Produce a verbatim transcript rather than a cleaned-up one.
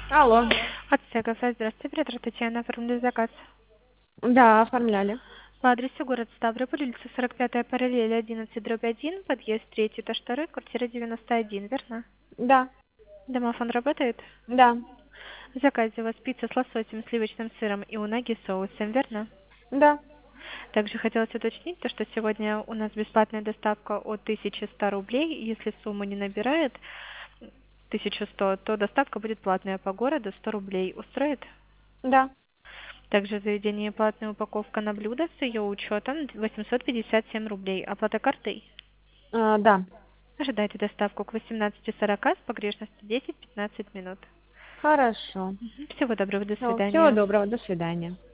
Алло. Отца кафе, здравствуйте, оператор Татьяна, оформили заказ. Да, оформляли. По адресу город Ставрополь, улица сорок пятая параллель, одиннадцать дробь один, подъезд третий, этаж второй, квартира девяносто один, верно? Да, Домофон работает? да, В заказе у вас пицца с лососем, сливочным сыром и унаги соусом, верно? да. Также хотелось уточнить, то, что сегодня у нас бесплатная доставка от тысячи ста рублей. Если сумма не набирает тысячу сто, то доставка будет платная по городу сто рублей. Устроит? Да. Также в заведении платная упаковка на блюдо с ее учетом восемьсот пятьдесят семь рублей. Оплата картой? А, да. Ожидайте доставку к восемнадцати сорока с погрешностью десять-пятнадцать минут. Хорошо. Мгм. Всего доброго, до Всего свидания. доброго, до свидания.